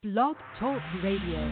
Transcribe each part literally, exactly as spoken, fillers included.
Blog Talk Radio.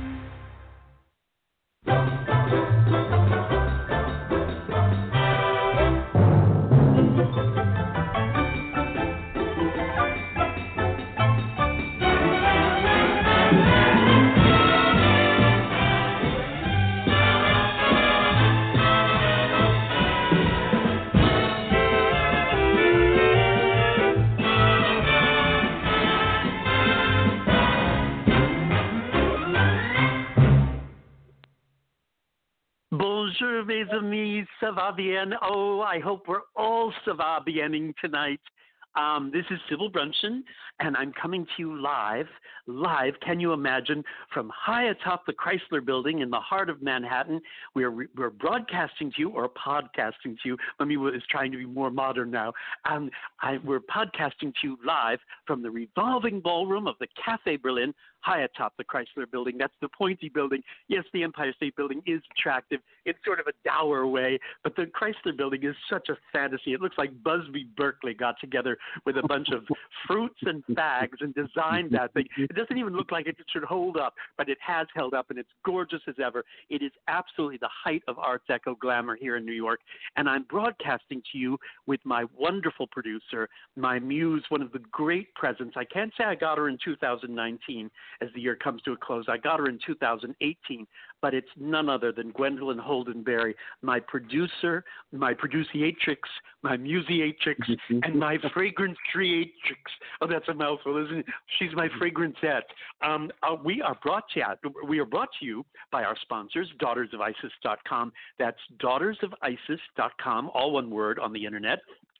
Bonjour, mes amis, ça va bien? Oh, I hope we're all ça va biening tonight. Um, this is Sybil Brunson, and I'm coming to you live, live, can you imagine, from high atop the Chrysler Building in the heart of Manhattan. We're, we're broadcasting to you, or podcasting to you. Let me is trying to be more modern now. Um, I, we're podcasting to you live from the revolving ballroom of the Café Berlin, high atop the Chrysler Building. That's the pointy building. Yes, the Empire State Building is attractive in sort of a dour way, but the Chrysler Building is such a fantasy. It looks like Busby Berkeley got together with a bunch of fruits and fags and designed that thing. It doesn't even look like it should hold up, but it has held up, and it's gorgeous as ever. It is absolutely the height of Art Deco glamour here in New York, and I'm broadcasting to you with my wonderful producer, my muse, one of the great presents. I can't say I got her in two thousand nineteen as the year comes to a close. I got her in two thousand eighteen, but it's none other than Gwendolyn Holdenberry, my producer, my produciatrix, my museatrix, and my fragrance creatrix. Oh, that's a mouthful, isn't it? She's my fragrancette. Um, uh, we are brought to you, we are brought to you by our sponsors, daughters of isis dot com. That's daughters of isis dot com, all one word on the internet.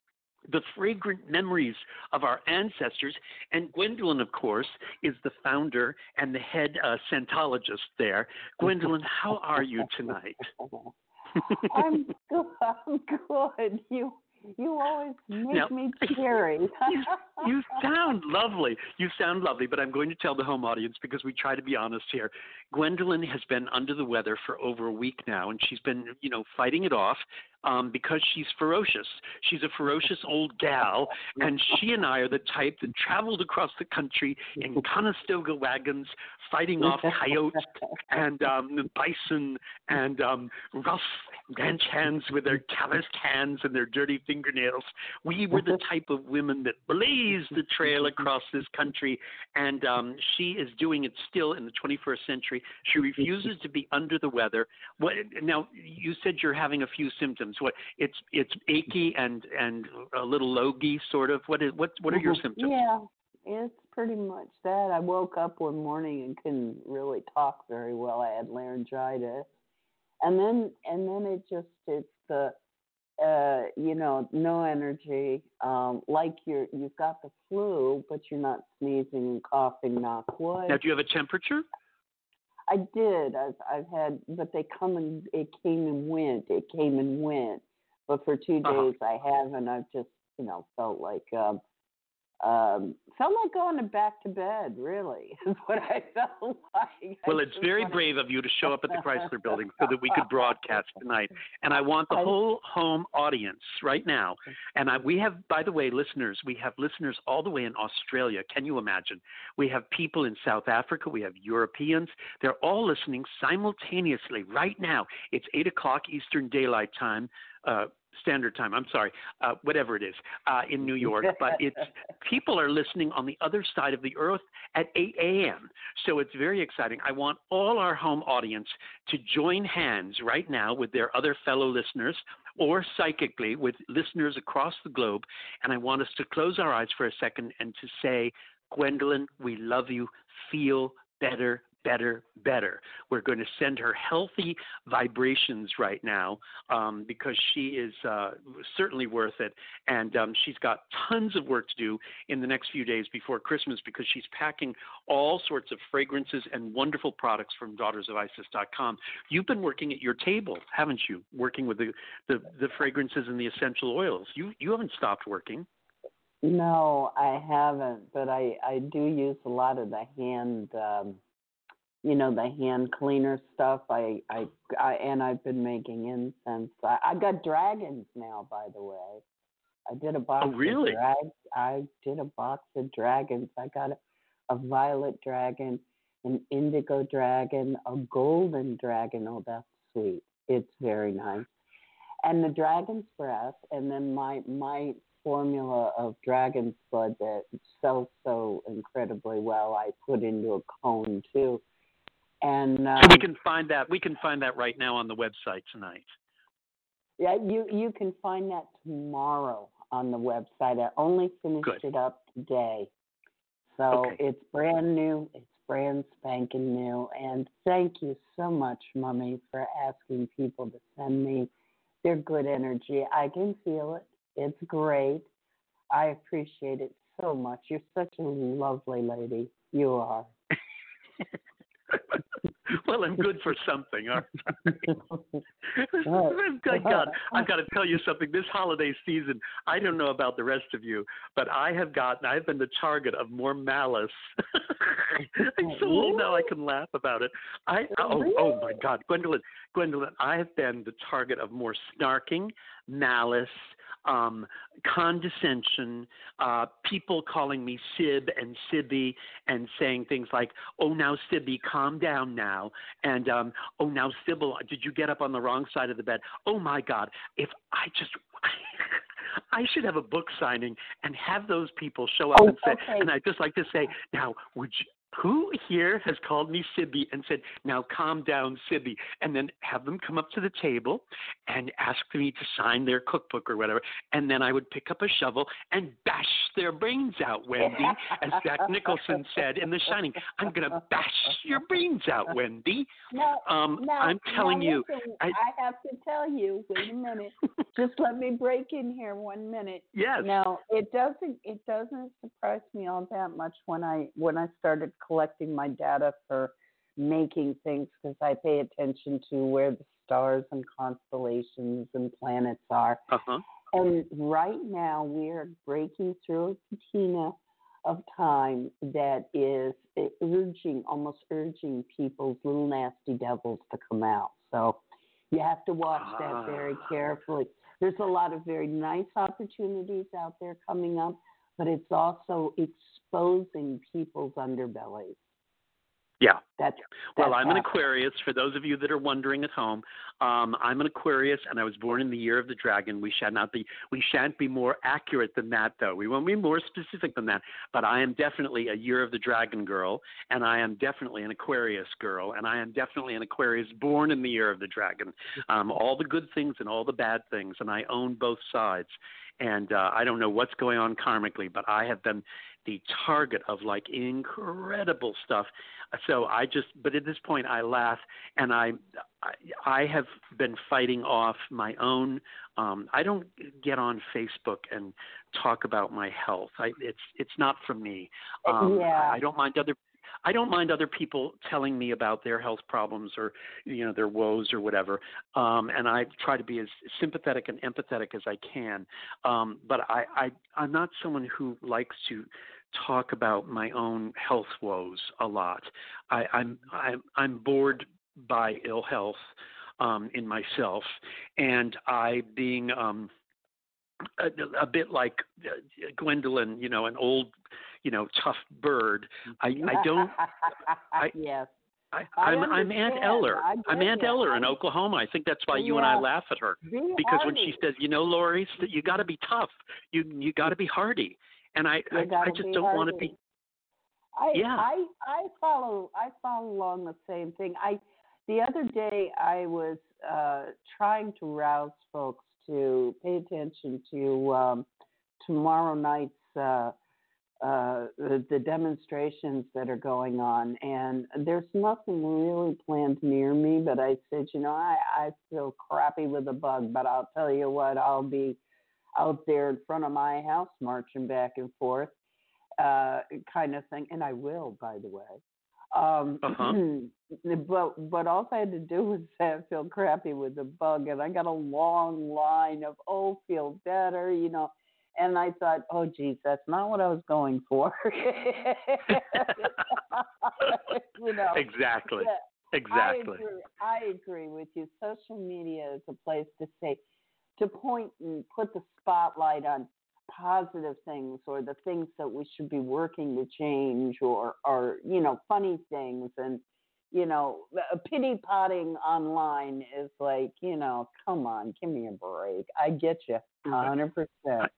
The fragrant memories of our ancestors. And Gwendolyn, of course, is the founder and the head uh, scentologist there. Gwendolyn, how are you tonight? I'm good. I'm good. You you always make now, me cheery. you, you sound lovely. You sound lovely, but I'm going to tell the home audience because we try to be honest here. Gwendolyn has been under the weather for over a week now, and she's been, you know, fighting it off. Um, because she's ferocious. She's a ferocious old gal, and she and I are the type that traveled across the country in Conestoga wagons, fighting off coyotes and um, bison and um, rough ranch hands with their calloused hands and their dirty fingernails. We were the type of women that blazed the trail across this country, and um, she is doing it still in the twenty-first century. She refuses to be under the weather. What, now, you said you're having a few symptoms. What it's it's achy and and a little logy, sort of. What is what what are your symptoms? Yeah, it's pretty much that. I woke up one morning and couldn't really talk very well. I had laryngitis, and then and then it just it's the uh, you know no energy, um, like you're you've got the flu, but you're not sneezing and coughing. Knock wood. Now, do you have a temperature? I did. I've, I've had, but they come and it came and went. It came and went. But for two days uh-huh. I haven't. I've just, you know, felt like, um, um, felt like going back to bed. Really, is what I felt like. Well, it's very brave of you to show up at the Chrysler Building so that we could broadcast tonight. And I want the whole home audience right now. And I, we have, by the way, listeners, we have listeners all the way in Australia. Can you imagine? We have people in South Africa. We have Europeans. They're all listening simultaneously right now. It's eight o'clock Eastern Daylight Time. Uh, Standard Time, I'm sorry, uh, whatever it is, uh, in New York, but it's people are listening on the other side of the earth at eight a.m., so it's very exciting. I want all our home audience to join hands right now with their other fellow listeners or psychically with listeners across the globe, and I want us to close our eyes for a second and to say, Gwendolyn, we love you, feel better, better, better. We're going to send her healthy vibrations right now um, because she is uh, certainly worth it. And um, she's got tons of work to do in the next few days before Christmas because she's packing all sorts of fragrances and wonderful products from daughters of isis dot com. You've been working at your table, haven't you? Working with the, the, the fragrances and the essential oils. You, you haven't stopped working. No, I haven't, but I, I do use a lot of the hand um, you know, the hand cleaner stuff. I, I, I and I've been making incense. I, I got dragons now, by the way. I did a box oh, really? of dragons. I did a box of dragons. I got a violet dragon, an indigo dragon, a golden dragon. Oh, that's sweet. It's very nice. And the dragon's breath, and then my my formula of dragon's blood that sells so incredibly well, I put into a cone too. And um, so we can find that. We can find that right now on the website tonight. Yeah, you you can find that tomorrow on the website. I only finished Good. it up today, so Okay. it's brand new. It's brand spanking new. And thank you so much, Mummy, for asking people to send me their good energy. I can feel it. It's great. I appreciate it so much. You're such a lovely lady. You are. Well, I'm good for something, aren't I? Good God, I've got to tell you something. This holiday season, I don't know about the rest of you, but I have gotten, I've been the target of more malice. I'm so old now I can laugh about it. I oh oh my God, Gwendolyn, Gwendolyn, I have been the target of more snarking, malice, um, condescension, uh, people calling me Sib and Sibby and saying things like, oh, now, Sibby, calm down now. And, um, oh, now, Sybil, did you get up on the wrong side of the bed? Oh, my God, if I just – I should have a book signing and have those people show up oh, and say okay. – and I'd just like to say, now, would you – who here has called me Sibby and said, now calm down, Sibby, and then have them come up to the table and ask me to sign their cookbook or whatever, and then I would pick up a shovel and bash their brains out, Wendy, as Jack Nicholson said in The Shining. I'm going to bash your brains out, Wendy. Now, um, now, I'm telling now you. Listen, I, I have to tell you, wait a minute. Just let me break in here one minute. Yes. Now, it doesn't it doesn't surprise me all that much when I when I started collecting my data for making things, because I pay attention to where the stars and constellations and planets are. Uh-huh. And right now we are breaking through a patina of time that is urging, almost urging people's little nasty devils to come out. So you have to watch ah. that very carefully. There's a lot of very nice opportunities out there coming up, but it's also exposing people's underbellies. Yeah. That's, well, that's I'm an happening. Aquarius. For those of you that are wondering at home, um, I'm an Aquarius, and I was born in the year of the dragon. We shall not be. We shan't be more accurate than that, though. We won't be more specific than that. But I am definitely a year of the dragon girl, and I am definitely an Aquarius girl, and I am definitely an Aquarius born in the year of the dragon. Um, all the good things and all the bad things, and I own both sides. And uh, I don't know what's going on karmically, but I have been the target of like incredible stuff. So I just, but at this point I laugh, and I, I, I have been fighting off my own. Um, I don't get on Facebook and talk about my health. I, it's, it's not for me. Um, yeah. I, I don't mind other I don't mind other people telling me about their health problems or, you know, their woes or whatever. Um, and I try to be as sympathetic and empathetic as I can. Um, but I, I, I'm not someone who likes to talk about my own health woes a lot. I, I'm, I'm, I'm bored by ill health um, in myself. And I being um, a, a bit like Gwendolyn, you know, an old, you know, tough bird. I, I don't. I, yes. I, I I'm, I'm Aunt understand. Eller. I I'm get Aunt you. Eller in I- Oklahoma. I think that's why you and Yeah. I laugh at her, Be because when hardy. she says, you know, Lori, you got to be tough. You you got to be hardy. And I You I, gotta I just be don't want to hardy. be. I, Yeah. I I follow I follow along the same thing. I the other day I was uh, trying to rouse folks to pay attention to um, tomorrow night's uh, uh, the, the demonstrations that are going on, and there's nothing really planned near me. But I said, you know, I, I feel crappy with a bug, but I'll tell you what, I'll be out there in front of my house marching back and forth. Uh, kind of thing, and I will, by the way. Um, Uh-huh. but but all I had to do was say I feel crappy with the bug, and I got a long line of oh, feel better, you know. And I thought, oh, geez, that's not what I was going for. you know. Exactly. Yeah, Exactly. I agree. I agree with you. Social media is a place to say, to point and put the spotlight on positive things or the things that we should be working to change or, or you know, funny things. And, you know, a pity potting online is like, you know, come on, give me a break. I get you one hundred percent.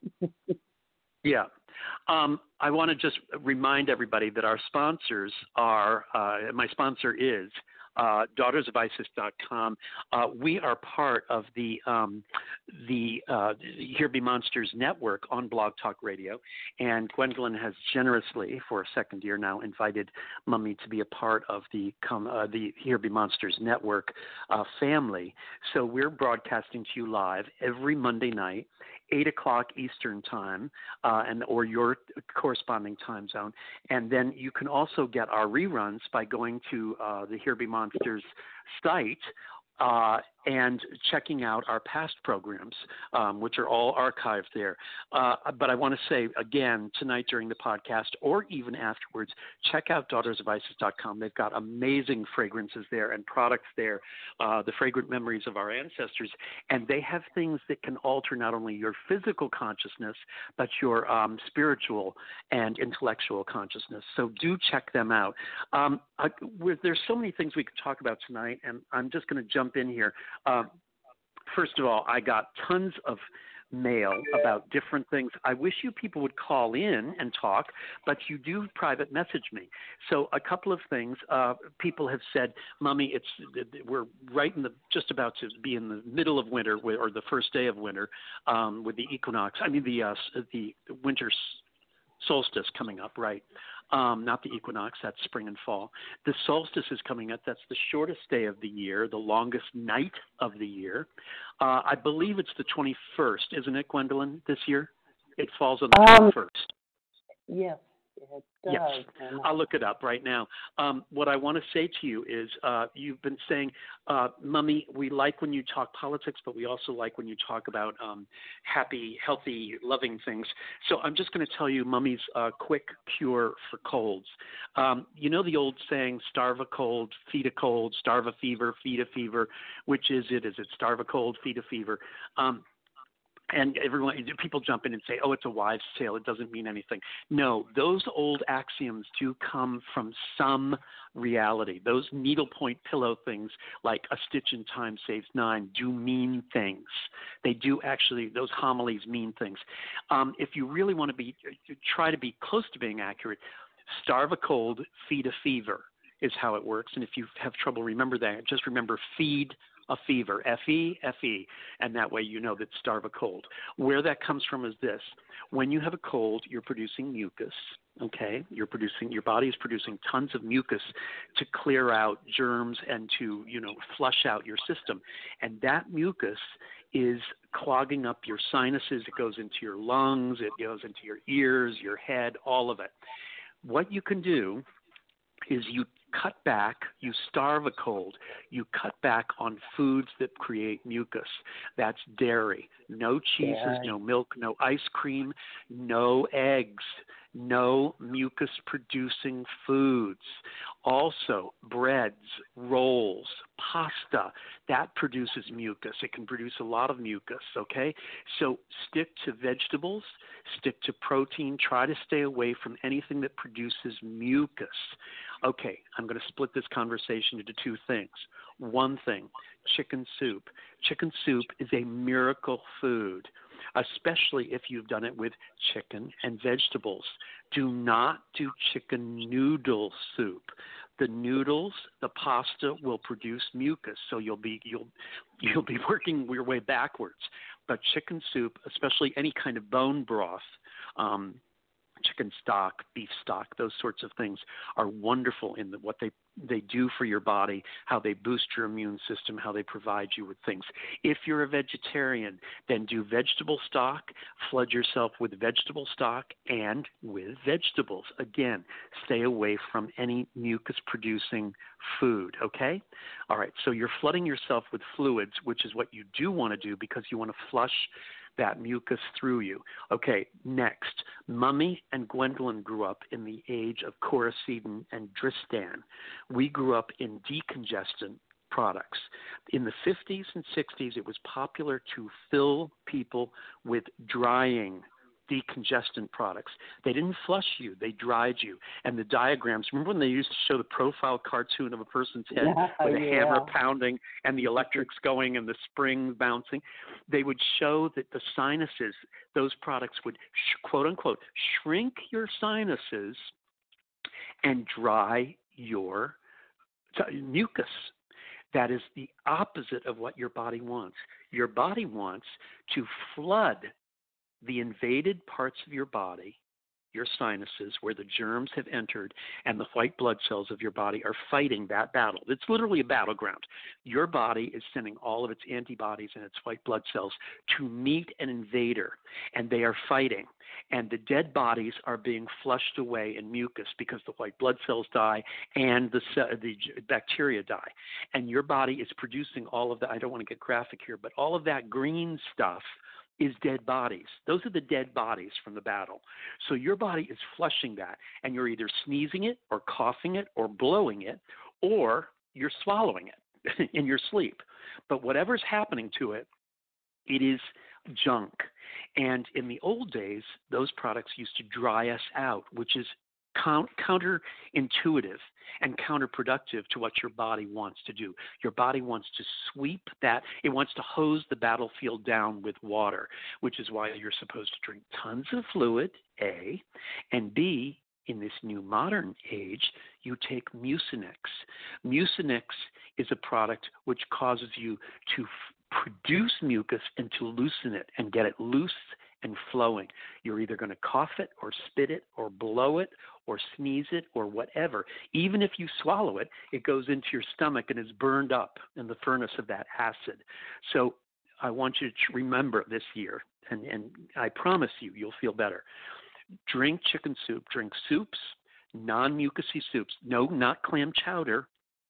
Yeah. Um, I want to just remind everybody that our sponsors are, uh, my sponsor is uh, daughters of isis dot com. Uh, we are part of the um, the uh, Here Be Monsters network on Blog Talk Radio, and Gwendolyn has generously, for a second year now, invited Mummy to be a part of the uh, the Here Be Monsters network uh, family. So we're broadcasting to you live every Monday night, eight o'clock Eastern time, uh, and or your corresponding time zone. And then you can also get our reruns by going to uh, the Here Be Monsters site uh, and checking out our past programs, um, which are all archived there. Uh, but I want to say, again, tonight during the podcast or even afterwards, check out daughters of isis dot com. They've got amazing fragrances there and products there, uh, the fragrant memories of our ancestors. And they have things that can alter not only your physical consciousness, but your um, spiritual and intellectual consciousness. So do check them out. Um, I, there's so many things we could talk about tonight, and I'm just going to jump in here. Uh, first of all, I got tons of mail about different things. I wish you people would call in and talk, but you do private message me. So a couple of things. Uh, people have said, "Mummy, it's we're right in the just about to be in the middle of winter, or the first day of winter, um, with the equinox. I mean the uh, the winter solstice coming up, right? Um, not the equinox, that's spring and fall. The solstice is coming up. That's the shortest day of the year, the longest night of the year. Uh, I believe it's the twenty-first, isn't it, Gwendolyn, this year? It falls on the um, twenty-first. Yes, it does. Yes, I'll look it up right now. Um, what I want to say to you is uh, you've been saying, uh, Mummy, we like when you talk politics, but we also like when you talk about um, happy, healthy, loving things. So I'm just going to tell you Mummy's uh, quick cure for colds. Um, you know the old saying, starve a cold, feed a cold, starve a fever, feed a fever. Which is it? Is it starve a cold, feed a fever? Um, And everyone, people jump in and say, oh, it's a wives' tale. It doesn't mean anything. No, those old axioms do come from some reality. Those needlepoint pillow things like a stitch in time saves nine do mean things. They do actually, those homilies mean things. Um, if you really want to be, try to be close to being accurate, starve a cold, feed a fever is how it works. And if you have trouble remember that, just remember feed a fever, F E, F E, and that way you know that starve a cold. Where that comes from is this. When you have a cold, you're producing mucus, okay? You're producing, your body is producing tons of mucus to clear out germs and to, you know, flush out your system. And that mucus is clogging up your sinuses. It goes into your lungs. It goes into your ears, your head, all of it. What you can do is you cut back, you starve a cold, you cut back on foods that create mucus. That's dairy, no cheeses, yeah. no milk, no ice cream, no eggs, no mucus-producing foods. Also, breads, rolls, pasta, that produces mucus. It can produce a lot of mucus, okay? So stick to vegetables, stick to protein. Try to stay away from anything that produces mucus. Okay, I'm going to split this conversation into two things. One thing, chicken soup. Chicken soup is a miracle food, especially if you've done it with chicken and vegetables. Do not do chicken noodle soup. The noodles, the pasta will produce mucus, so you'll be you'll you'll be working your way backwards. But chicken soup, especially any kind of bone broth, um, chicken stock, beef stock, those sorts of things are wonderful in the, what they, they do for your body, how they boost your immune system, how they provide you with things. If you're a vegetarian, then do vegetable stock, flood yourself with vegetable stock and with vegetables. Again, stay away from any mucus-producing food, okay? All right, so you're flooding yourself with fluids, which is what you do want to do because you want to flush that mucus through you. Okay, next. Mummy and Gwendolyn grew up in the age of Coricidin and Dristan. We grew up in decongestant products. In the fifties and sixties, it was popular to fill people with drying decongestant products. They didn't flush you, they dried you. And the diagrams, remember when they used to show the profile cartoon of a person's head Yeah, with a yeah. hammer pounding and the electrics going and the springs bouncing? They would show that the sinuses, those products would, sh- quote unquote, shrink your sinuses and dry your t- mucus. That is the opposite of what your body wants. Your body wants to flood the invaded parts of your body, your sinuses, where the germs have entered, and the white blood cells of your body are fighting that battle. It's literally a battleground. Your body is sending all of its antibodies and its white blood cells to meet an invader, and they are fighting. And the dead bodies are being flushed away in mucus because the white blood cells die and the, the bacteria die. And your body is producing all of that. I don't want to get graphic here, but all of that green stuff is dead bodies. Those are the dead bodies from the battle. So your body is flushing that, and you're either sneezing it or coughing it or blowing it, or you're swallowing it in your sleep. But whatever's happening to it, it is junk. And in the old days, those products used to dry us out, which is count, counterintuitive and counterproductive to what your body wants to do. Your body wants to sweep that. It wants to hose the battlefield down with water, which is why you're supposed to drink tons of fluid, A, and B, in this new modern age, you take Mucinex. Mucinex is a product which causes you to f- produce mucus and to loosen it and get it loose and flowing. You're either going to cough it or spit it or blow it or sneeze it or whatever. Even if you swallow it, it goes into your stomach and is burned up in the furnace of that acid. So I want you to remember this year, and, and I promise you, you'll feel better. Drink chicken soup. Drink soups, non-mucousy soups. No, not clam chowder.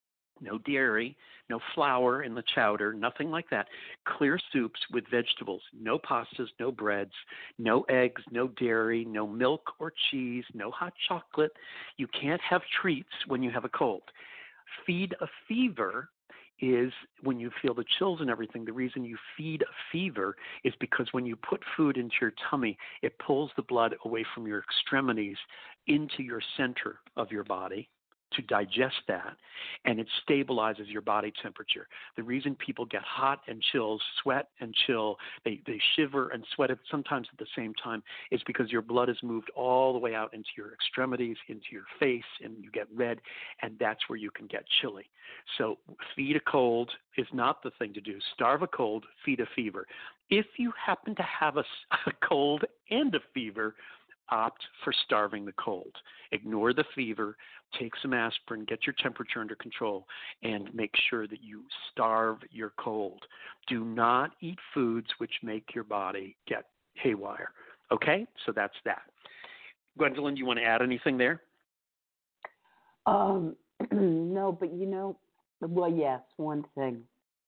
No dairy, no flour in the chowder, nothing like that. Clear soups with vegetables, no pastas, no breads, no eggs, no dairy, no milk or cheese, no hot chocolate. You can't have treats when you have a cold. Feed a fever is when you feel the chills and everything. The reason you feed a fever is because when you put food into your tummy, it pulls the blood away from your extremities into your center of your body to digest that, and it stabilizes your body temperature. The reason people get hot and chills, sweat and chill, they, they shiver and sweat at sometimes at the same time, is because your blood has moved all the way out into your extremities, into your face, and you get red, and that's where you can get chilly. So feed a cold is not the thing to do. Starve a cold, feed a fever. If you happen to have a, a cold and a fever, opt for starving the cold. Ignore the fever, take some aspirin, get your temperature under control, and make sure that you starve your cold. Do not eat foods which make your body get haywire. Okay? So that's that. Gwendolyn, do you want to add anything there? Um, no, but you know, well, yes, one thing.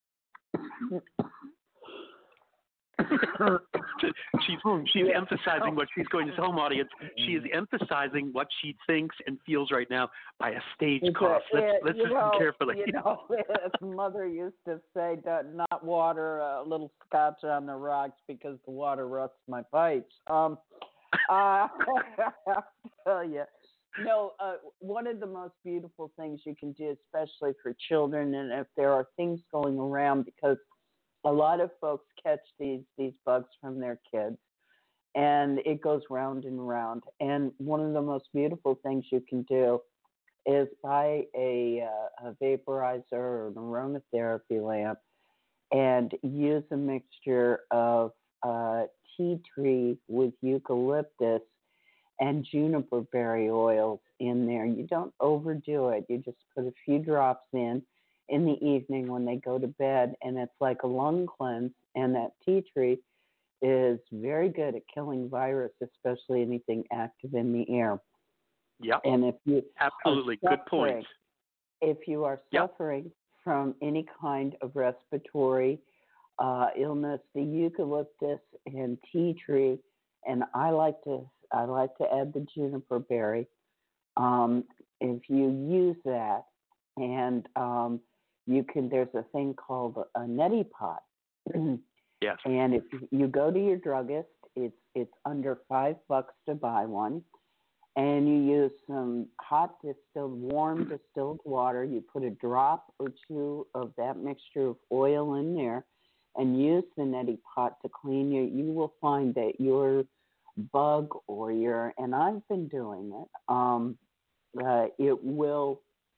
she's she's emphasizing what she's going to home audience. She is emphasizing what she thinks and feels right now by a stage It's cough. a, Let's it, let's you listen know, carefully. You know, as mother used to say, "Do not water a little scotch on the rocks because the water rusts my pipes." Um, uh, I have to tell you, no. Uh, one of the most beautiful things you can do, especially for children, and if there are things going around, because a lot of folks catch these these bugs from their kids, and it goes round and round. And one of the most beautiful things you can do is buy a, uh, a vaporizer or an aromatherapy lamp and use a mixture of uh, tea tree with eucalyptus and juniper berry oils in there. You don't overdo it. You just put a few drops in in the evening when they go to bed, and it's like a lung cleanse. And that tea tree is very good at killing virus, especially anything active in the air. Yep. And if you absolutely good point. If you are yep. suffering from any kind of respiratory uh, illness, the eucalyptus and tea tree, and I like to I like to add the juniper berry. Um, if you use that, and um, you can, there's a thing called a neti pot. Yes. And if you go to your druggist It's it's under five bucks to buy one, and you use some hot distilled, warm distilled water. You put a drop or two of that mixture of oil in there, and use the neti pot to clean your. You will find that your bug or your, and I've been doing it. Um, uh, it will,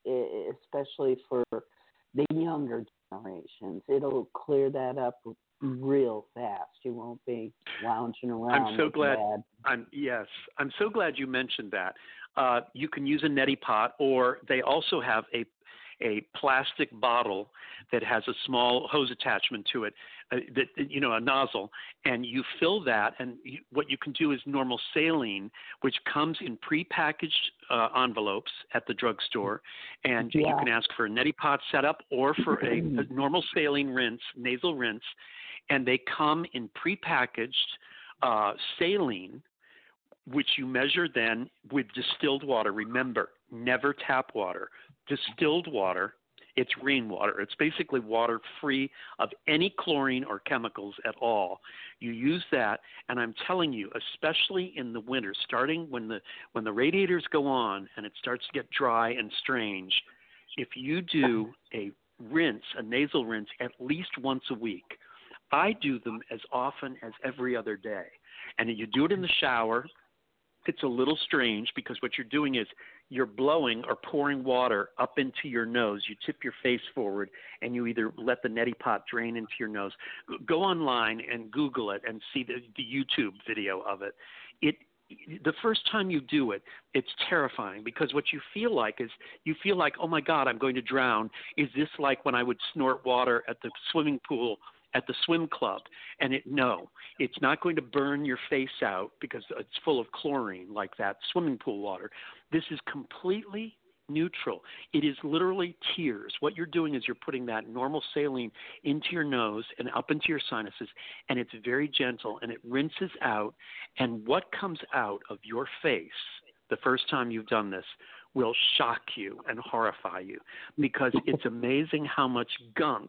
especially for the younger generations, it'll clear that up real fast. You won't be lounging around. I'm so glad. Bad. I'm yes. I'm so glad you mentioned that. Uh, you can use a neti pot, or they also have a a plastic bottle that has a small hose attachment to it, uh, that you know, a nozzle, and you fill that. And you, what you can do is normal saline, which comes in prepackaged uh, envelopes at the drugstore, and Yeah. you can ask for a neti pot setup or for a, a normal saline rinse, nasal rinse, and they come in prepackaged uh, saline, which you measure then with distilled water. Remember, never tap water. Distilled water, it's rainwater. It's basically water free of any chlorine or chemicals at all. You use that, and I'm telling you, especially in the winter, starting when the when the radiators go on and it starts to get dry and strange, if you do a rinse, a nasal rinse, at least once a week. I do them as often as every other day. And you do it in the shower. It's a little strange because what you're doing is you're blowing or pouring water up into your nose. You tip your face forward, and you either let the neti pot drain into your nose. Go online and Google it and see the, the YouTube video of it. It the first time you do it, it's terrifying because what you feel like is you feel like, oh, my God, I'm going to drown. Is this like when I would snort water at the swimming pool at the swim club? And it no, it's not going to burn your face out because it's full of chlorine like that swimming pool water. This is completely neutral. It is literally tears. What you're doing is you're putting that normal saline into your nose and up into your sinuses, and it's very gentle, and it rinses out. And what comes out of your face the first time you've done this will shock you and horrify you, because it's amazing how much gunk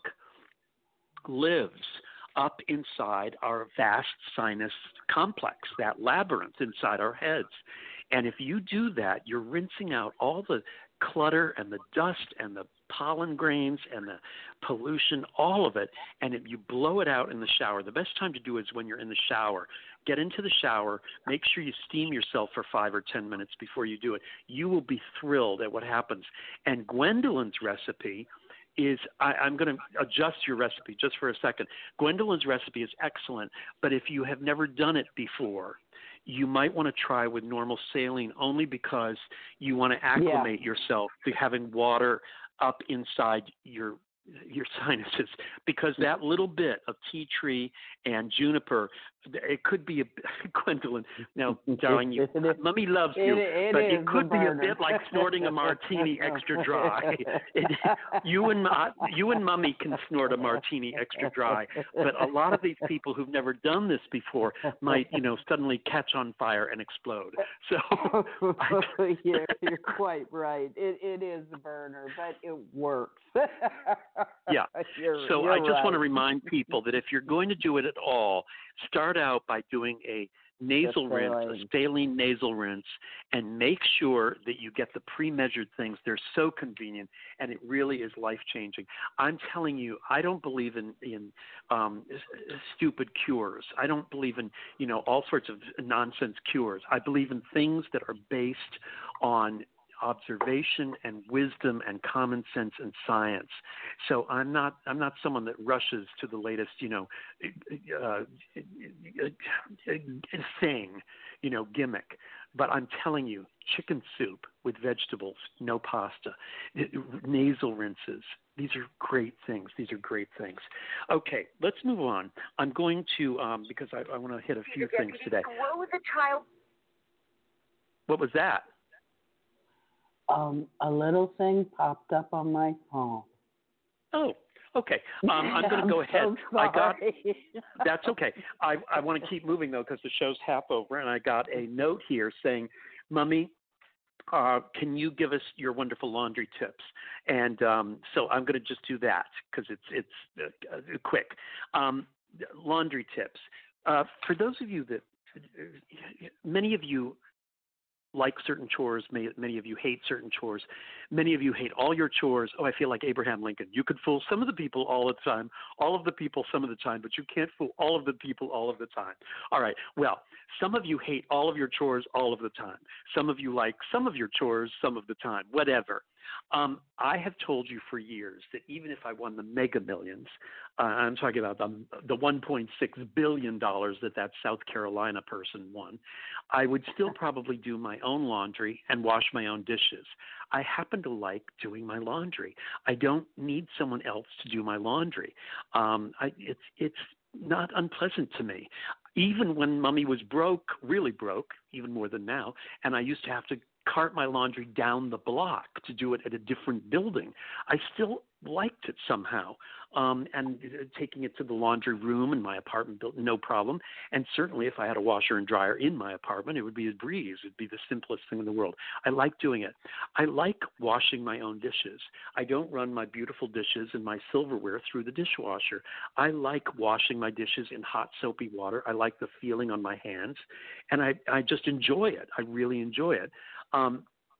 lives up inside our vast sinus complex, that labyrinth inside our heads. And if you do that, you're rinsing out all the clutter and the dust and the pollen grains and the pollution, all of it, and if you blow it out in the shower. The best time to do it is when you're in the shower. Get into the shower, make sure you steam yourself for five or ten minutes before you do it. You will be thrilled at what happens. And Gwendolyn's recipe is, I, I'm going to adjust your recipe just for a second. Gwendolyn's recipe is excellent, but if you have never done it before, you might want to try with normal saline, only because you want to acclimate yeah. yourself to having water up inside your your sinuses, because that little bit of tea tree and juniper, it could be a Gwendolyn. Now, darling, you, Mummy loves you, it, it but it could be a bit like snorting a martini extra dry. It, you and you and Mummy can snort a martini extra dry, but a lot of these people who've never done this before might, you know, suddenly catch on fire and explode. So you're, you're quite right. It it is a burner, but it works. Yeah. You're, so you're I just right. want to remind people that if you're going to do it at all, start out by doing a nasal rinse, a saline nasal rinse, and make sure that you get the pre-measured things. They're so convenient, and it really is life-changing. I'm telling you, I don't believe in, in um, stupid cures. I don't believe in, you know, all sorts of nonsense cures. I believe in things that are based on observation and wisdom and common sense and science. So I'm not I'm not someone that rushes to the latest, you know, uh, thing, you know, gimmick. But I'm telling you, chicken soup with vegetables, no pasta, nasal rinses. These are great things. These are great things. Okay, let's move on. I'm going to um, because I, I want to hit a few things today. Grow the child. What was that? Um, a little thing popped up on my phone. Oh, okay. Um, I'm going to go ahead. So I got. That's okay. I, I want to keep moving though because the show's half over, and I got a note here saying, "Mummy, uh, can you give us your wonderful laundry tips?" And um, so I'm going to just do that because it's it's uh, quick. Um, laundry tips. Uh, for those of you that many of you like certain chores. Many of you hate certain chores. Many of you hate all your chores. Oh, I feel like Abraham Lincoln. You could fool some of the people all the time, all of the people some of the time, but you can't fool all of the people all of the time. All right. Well, some of you hate all of your chores all of the time. Some of you like some of your chores some of the time, whatever. Um, I have told you for years that even if I won the Mega Millions, uh, I'm talking about the, the one point six billion dollars that that South Carolina person won, I would still probably do my own laundry and wash my own dishes. I happen to like doing my laundry. I don't need someone else to do my laundry. Um, I, it's it's not unpleasant to me. Even when Mummy was broke, really broke, even more than now, and I used to have to cart my laundry down the block to do it at a different building, I still liked it somehow. Um, and uh, taking it to the laundry room in my apartment, no problem. And certainly if I had a washer and dryer in my apartment, it would be a breeze. It would be the simplest thing in the world. I like doing it. I like washing my own dishes. I don't run my beautiful dishes and my silverware through the dishwasher. I like washing my dishes in hot soapy water. I like the feeling on my hands, and I, I just enjoy it. I really enjoy it. Um,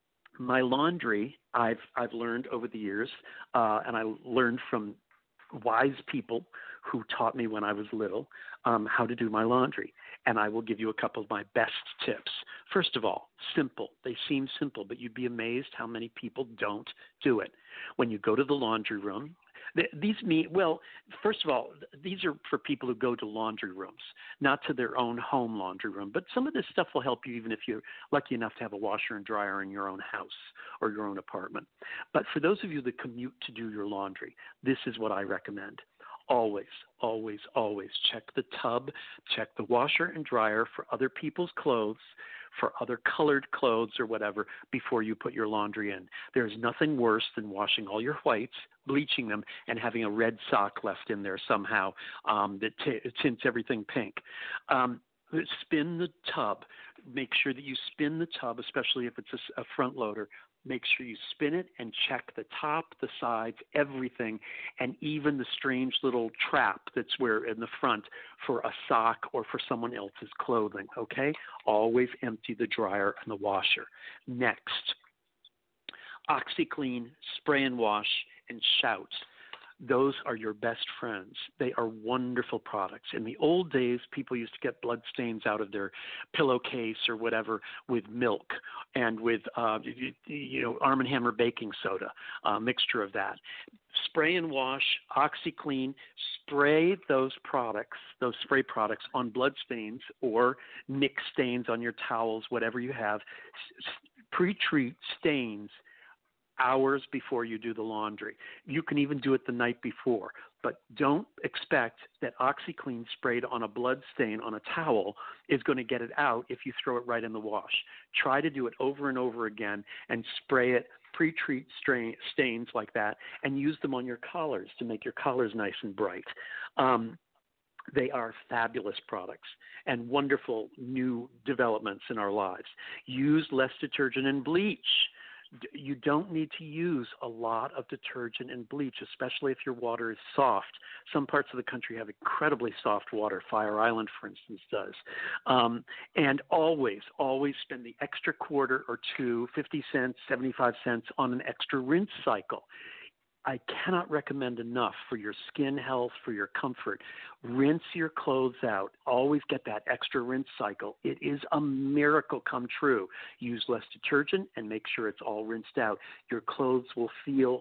my laundry, I've I've learned over the years, uh, and I learned from wise people who taught me when I was little um, how to do my laundry. And I will give you a couple of my best tips. First of all, simple. They seem simple, but you'd be amazed how many people don't do it. When you go to the laundry room, these mean, well, first of all, these are for people who go to laundry rooms, not to their own home laundry room. But some of this stuff will help you even if you're lucky enough to have a washer and dryer in your own house or your own apartment. But for those of you that commute to do your laundry, this is what I recommend. Always, always, always check the tub, check the washer and dryer for other people's clothes, for other colored clothes or whatever before you put your laundry in. There's nothing worse than washing all your whites, bleaching them, and having a red sock left in there somehow um, that t- tints everything pink. Um, spin the tub. Make sure that you spin the tub, especially if it's a, a front loader. Make sure you spin it and check the top, the sides, everything, and even the strange little trap that's where in the front for a sock or for someone else's clothing, okay? Always empty the dryer and the washer. Next, OxiClean, Spray and Wash, and Shout. Those are your best friends. They are wonderful products. In the old days, people used to get blood stains out of their pillowcase or whatever with milk and with, uh, you, you know, Arm and Hammer baking soda, a mixture of that. Spray and Wash, OxiClean, spray those products, those spray products on blood stains or nick stains on your towels, whatever you have. Pre-treat stains hours before you do the laundry. You can even do it the night before, but don't expect that OxiClean sprayed on a blood stain on a towel is going to get it out if you throw it right in the wash. Try to do it over and over again and spray it, pre-treat strain, stains like that, and use them on your collars to make your collars nice and bright. Um, They are fabulous products and wonderful new developments in our lives. Use less detergent and bleach. You don't need to use a lot of detergent and bleach, especially if your water is soft. Some parts of the country have incredibly soft water. Fire Island, for instance, does. Um, and always, always spend the extra quarter or two, fifty cents, seventy-five cents on an extra rinse cycle. I cannot recommend enough for your skin health, for your comfort. Rinse your clothes out. Always get that extra rinse cycle. It is a miracle come true. Use less detergent and make sure it's all rinsed out. Your clothes will feel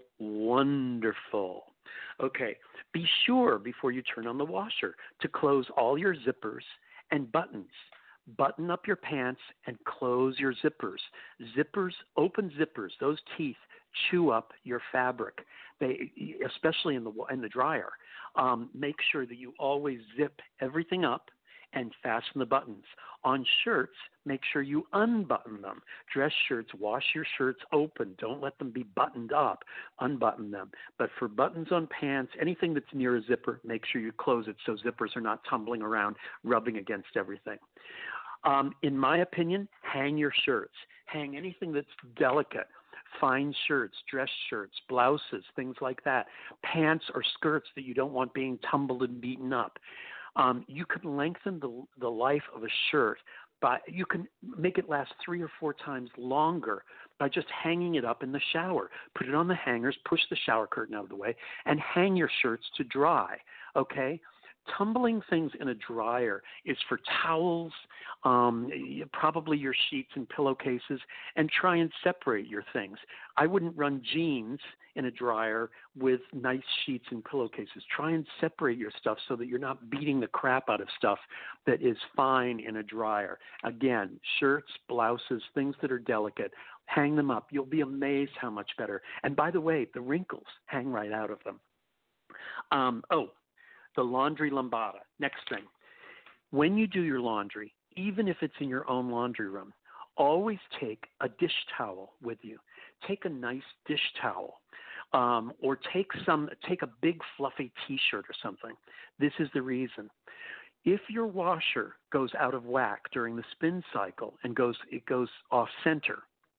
wonderful. Okay, be sure before you turn on the washer to close all your zippers and buttons. Button up your pants and close your zippers. Zippers, open zippers, those teeth chew up your fabric. They, especially in the in the dryer. Um, make sure that you always zip everything up and fasten the buttons. On shirts, make sure you unbutton them. Dress shirts, wash your shirts open. Don't let them be buttoned up. Unbutton them. But for buttons on pants, anything that's near a zipper, make sure you close it so zippers are not tumbling around, rubbing against everything. Um, in my opinion, hang your shirts. Hang anything that's delicate. Fine shirts, dress shirts, blouses, things like that. Pants or skirts that you don't want being tumbled and beaten up. Um, you can lengthen the, the life of a shirt by, you can make it last three or four times longer by just hanging it up in the shower. Put it on the hangers, push the shower curtain out of the way, and hang your shirts to dry, okay? Tumbling things in a dryer is for towels, um, probably your sheets and pillowcases, and try and separate your things. I wouldn't run jeans in a dryer with nice sheets and pillowcases. Try and separate your stuff so that you're not beating the crap out of stuff that is fine in a dryer. Again, shirts, blouses, things that are delicate, hang them up. You'll be amazed how much better. And by the way, the wrinkles hang right out of them. Um, oh, the laundry lambada. Next thing, when you do your laundry, even if it's in your own laundry room, always take a dish towel with you. Take a nice dish towel, um, or take some, take a big fluffy T-shirt or something. This is the reason. If your washer goes out of whack during the spin cycle and goes, it goes off center,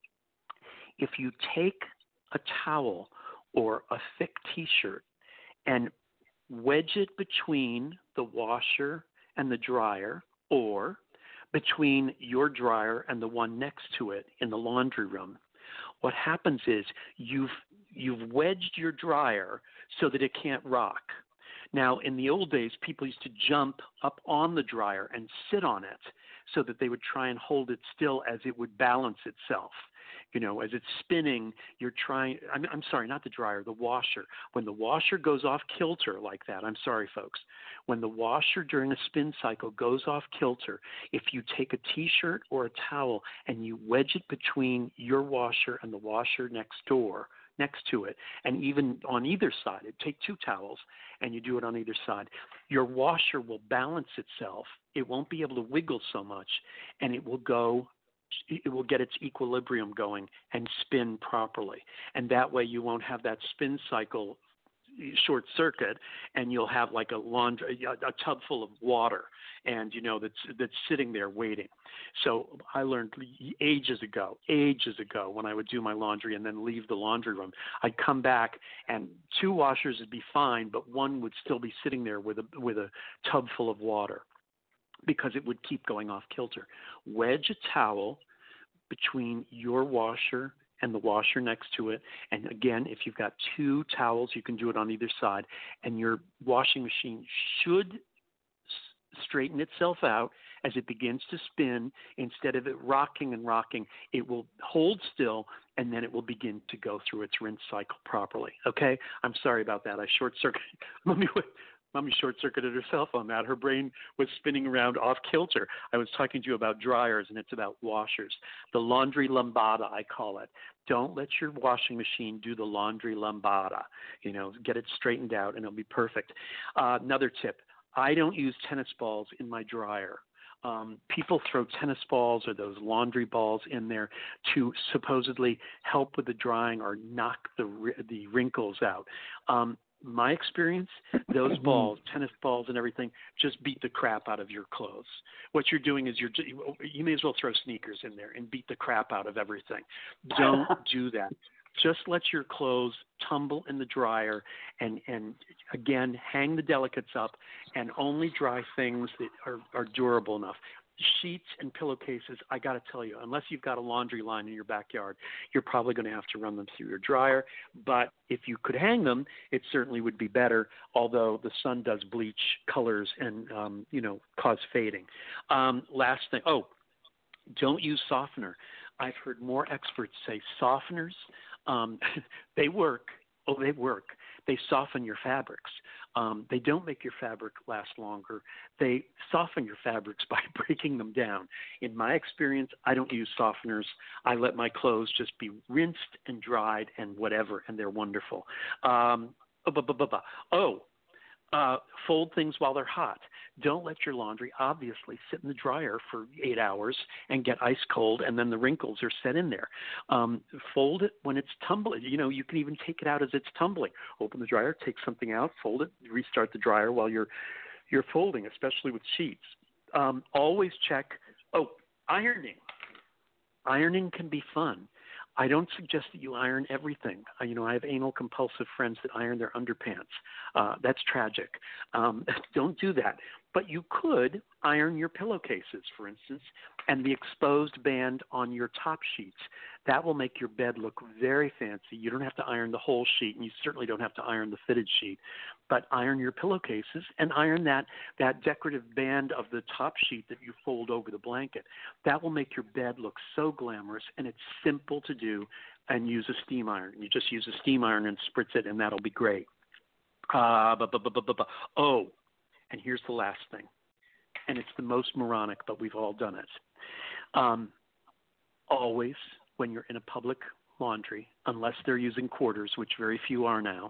if you take a towel or a thick T-shirt and wedge it between the washer and the dryer, or between your dryer and the one next to it in the laundry room, what happens is you've you've wedged your dryer so that it can't rock. Now, in the old days, people used to jump up on the dryer and sit on it so that they would try and hold it still as it would balance itself. You know, as it's spinning, you're trying, I'm, I'm sorry, not the dryer, the washer. When the washer goes off kilter like that, I'm sorry, folks, when the washer during a spin cycle goes off kilter, if you take a T-shirt or a towel and you wedge it between your washer and the washer next door, next to it, and even on either side, take two towels and you do it on either side, your washer will balance itself. It won't be able to wiggle so much, and it will go it will get its equilibrium going and spin properly. And that way you won't have that spin cycle short circuit, and you'll have like a laundry, a, a tub full of water, and you know, that's that's sitting there waiting. So I learned ages ago, ages ago, when I would do my laundry and then leave the laundry room, I'd come back and two washers would be fine, but one would still be sitting there with a with a tub full of water, because it would keep going off kilter. Wedge a towel between your washer and the washer next to it. And again, if you've got two towels, you can do it on either side. And your washing machine should s- straighten itself out as it begins to spin. Instead of it rocking and rocking, it will hold still, and then it will begin to go through its rinse cycle properly. Okay? I'm sorry about that. I short-circuited. Let me wait. Mommy short-circuited herself on that. Her brain was spinning around off kilter. I was talking to you about dryers, and it's about washers. The laundry lambada, I call it. Don't let your washing machine do the laundry lambada. You know, get it straightened out, and it'll be perfect. Uh, another tip, I don't use tennis balls in my dryer. Um, people throw tennis balls or those laundry balls in there to supposedly help with the drying or knock the the wrinkles out. Um, my experience, those balls, tennis balls and everything, just beat the crap out of your clothes. What you're doing is you're, you may as well throw sneakers in there and beat the crap out of everything. Don't do that. Just let your clothes tumble in the dryer, and, and again, hang the delicates up and only dry things that are, are durable enough. Sheets and pillowcases, I got to tell you, unless you've got a laundry line in your backyard, you're probably going to have to run them through your dryer. But if you could hang them, it certainly would be better, although the sun does bleach colors and, um, you know, cause fading. Um, last thing, oh, don't use softener. I've heard more experts say softeners, um, they work. Oh, they work. They soften your fabrics. Um, they don't make your fabric last longer. They soften your fabrics by breaking them down. In my experience, I don't use softeners. I let my clothes just be rinsed and dried and whatever, and they're wonderful. Um, oh, uh, fold things while they're hot. Don't let your laundry obviously sit in the dryer for eight hours and get ice cold, and then the wrinkles are set in there. Um, fold it when it's tumbling. You know, you can even take it out as it's tumbling. Open the dryer, take something out, fold it, restart the dryer while you're you're folding, especially with sheets. Um, always check. Oh, ironing. Ironing can be fun. I don't suggest that you iron everything. Uh, you know, I have anal compulsive friends that iron their underpants. Uh, that's tragic. Um, don't do that. But you could iron your pillowcases, for instance, and the exposed band on your top sheets. That will make your bed look very fancy. You don't have to iron the whole sheet, and you certainly don't have to iron the fitted sheet. But iron your pillowcases and iron that, that decorative band of the top sheet that you fold over the blanket. That will make your bed look so glamorous, and it's simple to do, and use a steam iron. You just use a steam iron and spritz it, and that'll be great. Uh, bu- bu- bu- bu- bu- bu- oh, and here's the last thing, and it's the most moronic, but we've all done it. Um, always, when you're in a public laundry, unless they're using quarters, which very few are now,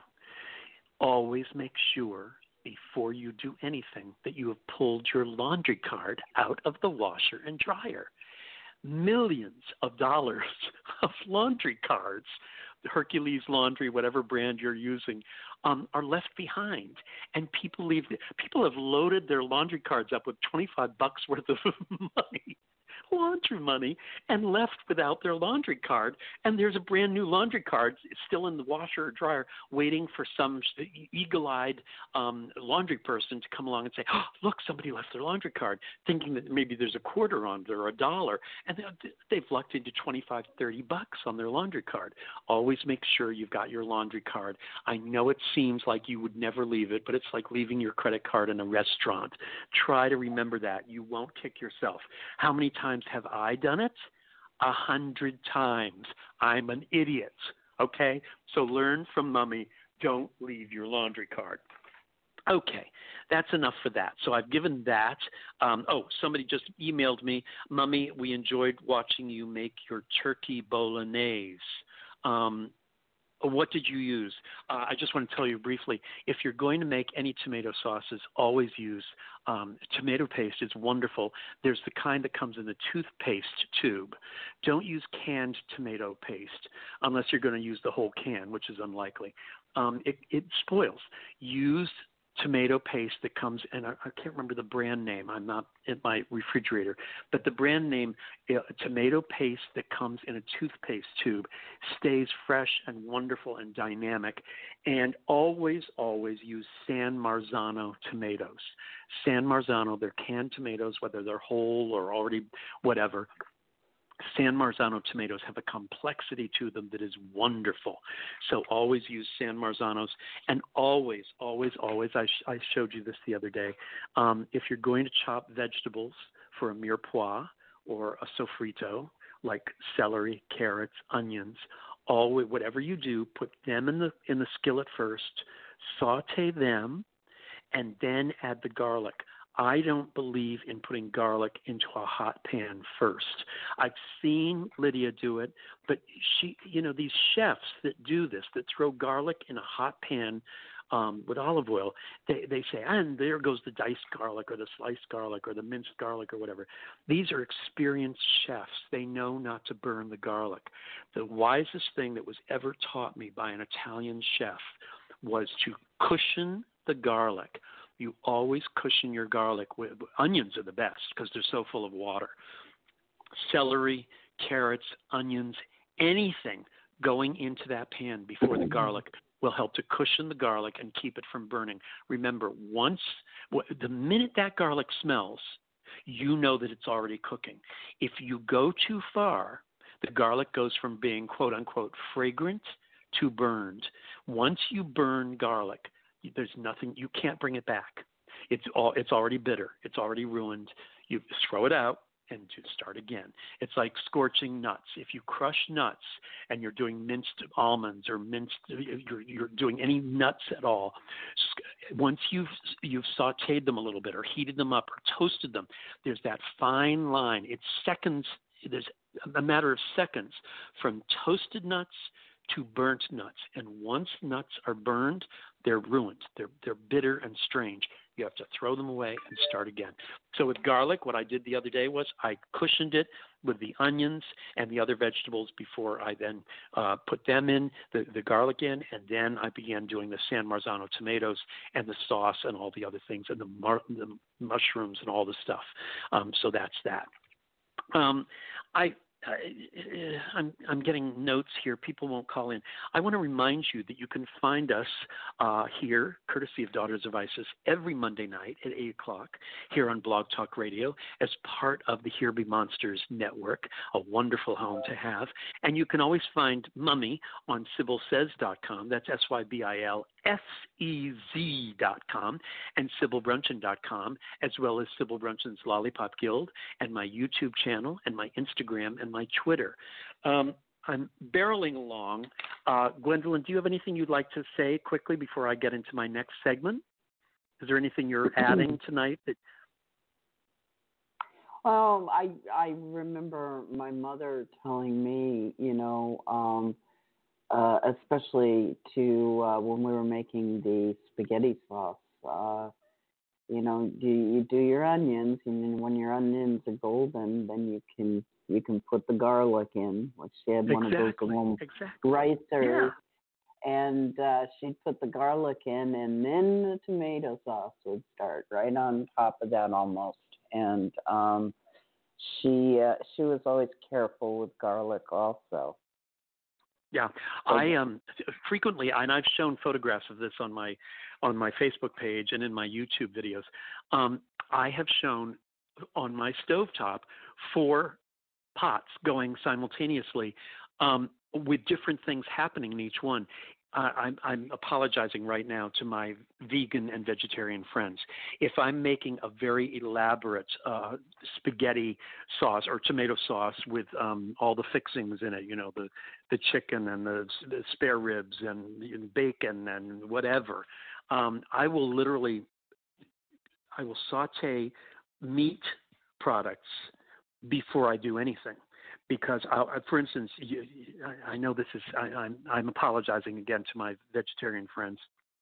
always make sure before you do anything that you have pulled your laundry card out of the washer and dryer. Millions of dollars of laundry cards, Hercules Laundry, whatever brand you're using, um, are left behind. And people leave. People have loaded their laundry cards up with twenty-five bucks worth of money, laundry money, and left without their laundry card. And there's a brand new laundry card still in the washer or dryer waiting for some eagle-eyed um, laundry person to come along and say, oh, look, somebody left their laundry card, thinking that maybe there's a quarter on it or a dollar. And they've lucked into twenty-five, thirty bucks on their laundry card. Always make sure you've got your laundry card. I know it seems like you would never leave it, but it's like leaving your credit card in a restaurant. Try to remember that. You won't kick yourself. How many times have I done it? A hundred times. I'm an idiot. Okay? So learn from Mummy. Don't leave your laundry card. Okay, that's enough for that. So I've given that. Um, oh, somebody just emailed me, Mummy, we enjoyed watching you make your turkey bolognese. Um, what did you use? Uh, I just want to tell you briefly, if you're going to make any tomato sauces, always use um, tomato paste. It's wonderful. There's the kind that comes in the toothpaste tube. Don't use canned tomato paste unless you're going to use the whole can, which is unlikely. Um, it, it spoils. Use tomato paste that comes, and I, I can't remember the brand name. I'm not in my refrigerator, but the brand name, uh, tomato paste that comes in a toothpaste tube, stays fresh and wonderful and dynamic. And always, always use San Marzano tomatoes. San Marzano, they're canned tomatoes, whether they're whole or already whatever. San Marzano tomatoes have a complexity to them that is wonderful. So always use San Marzanos. And always, always, always, I, sh- I showed you this the other day, um, if you're going to chop vegetables for a mirepoix or a sofrito, like celery, carrots, onions, always, whatever you do, put them in the in the skillet first, saute them, and then add the garlic. I don't believe in putting garlic into a hot pan first. I've seen Lydia do it, but she, you know, these chefs that do this, that throw garlic in a hot pan um, with olive oil, they, they say, and there goes the diced garlic or the sliced garlic or the minced garlic or whatever. These are experienced chefs. They know not to burn the garlic. The wisest thing that was ever taught me by an Italian chef was to cushion the garlic. You always cushion your garlic with onions are the best because they're so full of water. Celery, carrots, onions, anything going into that pan before the garlic will help to cushion the garlic and keep it from burning. Remember, once the minute that garlic smells, you know that it's already cooking. If you go too far, the garlic goes from being quote unquote fragrant to burned. Once you burn garlic, there's nothing, you can't bring it back. It's all, it's already bitter. It's already ruined. You throw it out and to start again. It's like scorching nuts. If you crush nuts and you're doing minced almonds or minced, you're, you're doing any nuts at all, once you've, you've sauteed them a little bit or heated them up or toasted them, there's that fine line. It's seconds. There's a matter of seconds from toasted nuts to burnt nuts. And once nuts are burned, they're ruined. They're they're bitter and strange. You have to throw them away and start again. So with garlic, what I did the other day was I cushioned it with the onions and the other vegetables before I then uh, put them in, the, the garlic in, and then I began doing the San Marzano tomatoes and the sauce and all the other things and the, mar- the mushrooms and all the stuff. Um, so that's that. Um, I I, I'm I'm getting notes here. People won't call in. I want to remind you that you can find us uh, here, courtesy of Daughters of Isis, every Monday night at eight o'clock here on Blog Talk Radio as part of the Here Be Monsters Network, a wonderful home to have. And you can always find Mummy on Sybil Says dot com. That's S Y B I L S E Z dot com and Sybil Bruncheon dot com, as well as Sybil Bruncheon's Lollipop Guild and my YouTube channel and my Instagram and my Twitter. Um, I'm barreling along. Uh, Gwendolyn, do you have anything you'd like to say quickly before I get into my next segment? Is there anything you're adding tonight? That... Well, I I remember my mother telling me, you know, um, uh, especially to uh, when we were making the spaghetti sauce. Uh, you know, do you do your onions, and then when your onions are golden, then you can you can put the garlic in. Which she had one exactly. of those little exactly. ricers, yeah. and uh, she'd put the garlic in, and then the tomato sauce would start right on top of that almost. And um, she uh, she was always careful with garlic also. Yeah, I um frequently, and I've shown photographs of this on my on my Facebook page and in my YouTube videos. Um, I have shown on my stovetop four pots going simultaneously um, with different things happening in each one. Uh, I'm, I'm apologizing right now to my vegan and vegetarian friends. If I'm making a very elaborate uh, spaghetti sauce or tomato sauce with um, all the fixings in it, you know, the, the chicken and the, the spare ribs and, and bacon and whatever, um, I will literally, I will saute meat products before I do anything. Because, I'll, for instance, you, I, I know this is, I, I'm, I'm apologizing again to my vegetarian friends.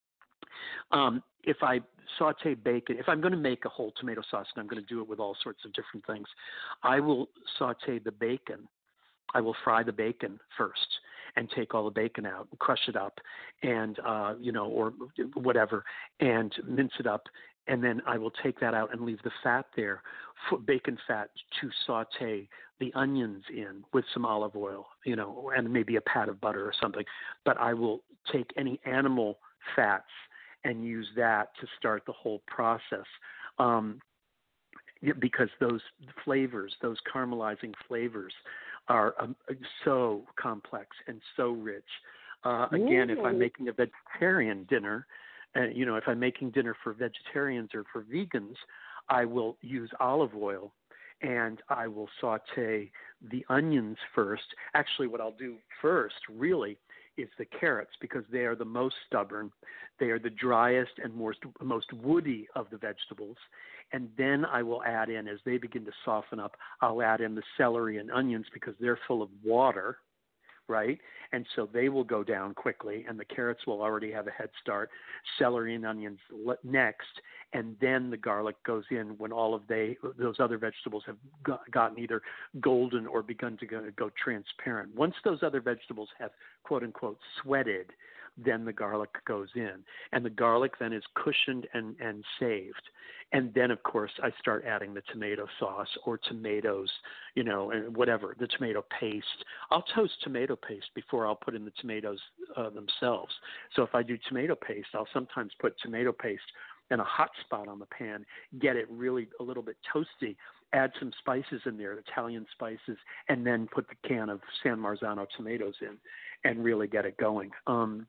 Um, if I saute bacon, if I'm going to make a whole tomato sauce and I'm going to do it with all sorts of different things, I will saute the bacon. I will fry the bacon first and take all the bacon out and crush it up and, uh, you know, or whatever, and mince it up. And then I will take that out and leave the fat there, for bacon fat, to saute the onions in with some olive oil, you know, and maybe a pat of butter or something. But I will take any animal fats and use that to start the whole process. Um, because those flavors, those caramelizing flavors are um, so complex and so rich. Uh, again, if I'm making a vegetarian dinner, Uh, you know, if I'm making dinner for vegetarians or for vegans, I will use olive oil and I will saute the onions first. Actually, what I'll do first, really, is the carrots, because they are the most stubborn. They are the driest and most, most woody of the vegetables. And then I will add in, as they begin to soften up, I'll add in the celery and onions because they're full of water. Right? And so they will go down quickly, and the carrots will already have a head start. Celery and onions next, and then the garlic goes in when all of they, those other vegetables have gotten either golden or begun to go, go transparent. Once those other vegetables have, quote-unquote, sweated, then the garlic goes in. And the garlic then is cushioned and, and saved. And then, of course, I start adding the tomato sauce or tomatoes, you know, and whatever, the tomato paste. I'll toast tomato paste before I'll put in the tomatoes uh, themselves. So if I do tomato paste, I'll sometimes put tomato paste in a hot spot on the pan, get it really a little bit toasty, add some spices in there, Italian spices, and then put the can of San Marzano tomatoes in and really get it going. Um,